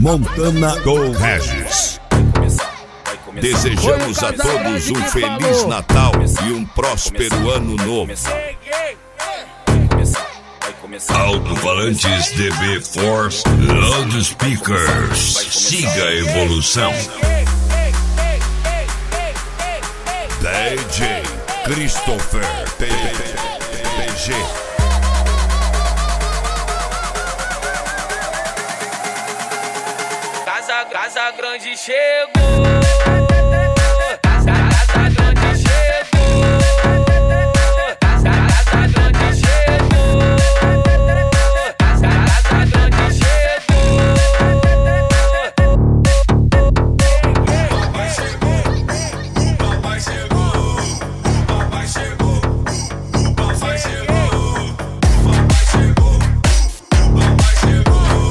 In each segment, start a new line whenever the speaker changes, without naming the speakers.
Montana com Regis. Desejamos a todos um Feliz Natal e um próspero Ano Novo. Alto-falantes DB Force Loudspeakers. Siga a evolução. DJ Christopher PG.
Casa Grande chegou. Casa Grande chegou. Casa Grande chegou. Casa Grande chegou. Papai chegou. Papai chegou. Papai chegou. Papai chegou. Papai chegou. Papai chegou.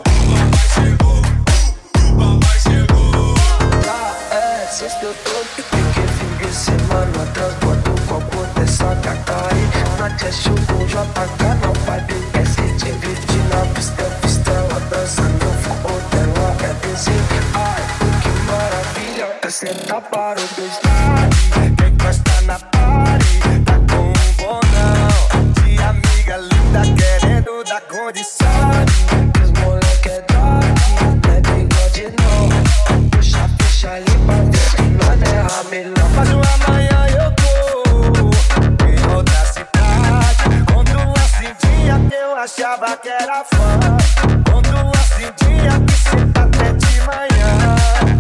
Sexta eu tô que fim de semana transbordo o copo dessa cacai. Na chest com JK não pode esquecer de dividir na pista. Ela dançando forró dela é dizer ai, que maravilha. Senta para os dois lados, quem gosta na party tá com um bonão. De amiga linda querendo dar condição. Os moleque é dark, não é bigode não. Puxa a ficha ali pra ver. Mas amanhã eu tô em outra cidade. Conto assim dia que eu achava que era fã. Conto assim dia que cê tá até de manhã.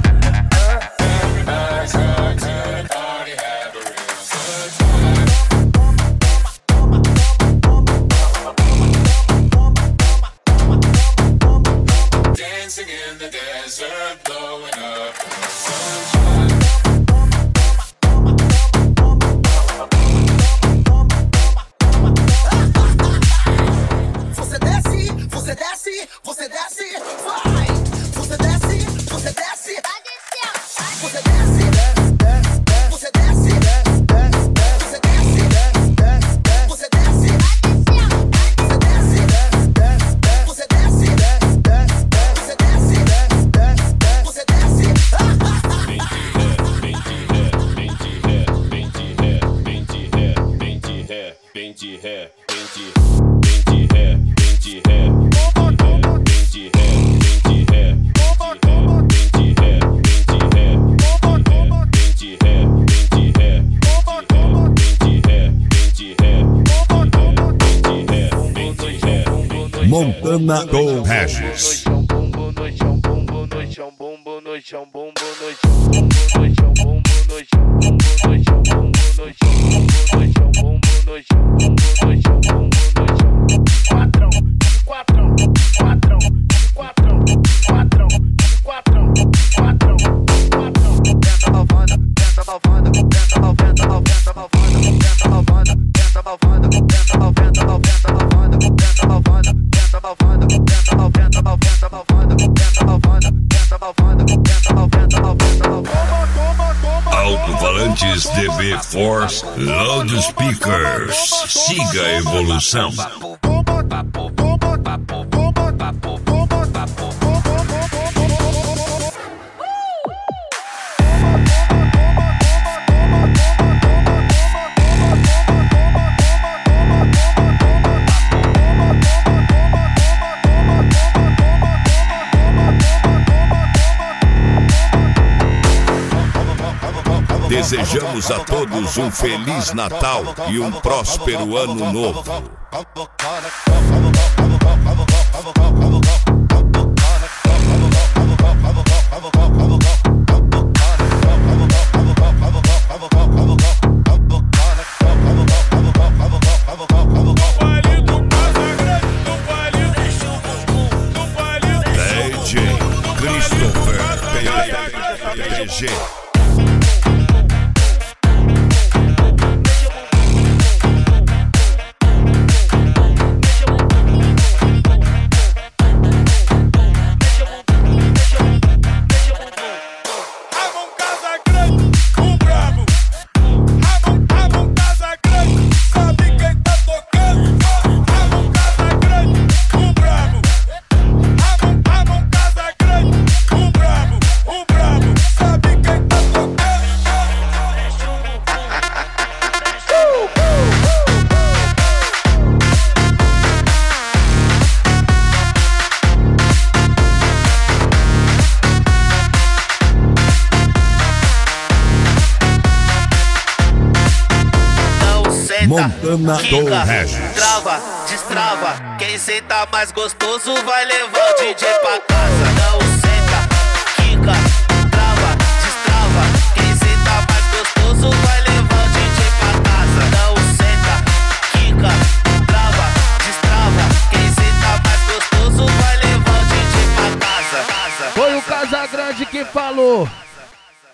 Dancing in the desert, blowing up.
Você desce, vai! Você desce, você desce! Vai descer! Você desce, você desce! Você desce, você desce! Você desce, você desce! Você desce, você desce!
Bem de ré, bem de ré.
Montana com Regis. Alto-falantes DB Force Loudspeakers. Siga a evolução. Desejamos a todos um Feliz Natal e um próspero Ano Novo. DJ Christopher PG.
Casa Grande,
Montana do
quica,
Regis.
trava, destrava. Quem senta mais gostoso vai levar o DJ pra casa. Não senta, quica, trava, destrava. Quem senta mais gostoso vai levar o DJ pra casa. Não senta, quica, trava, destrava. Quem senta mais gostoso vai levar o DJ pra casa.
Foi o Casagrande que falou.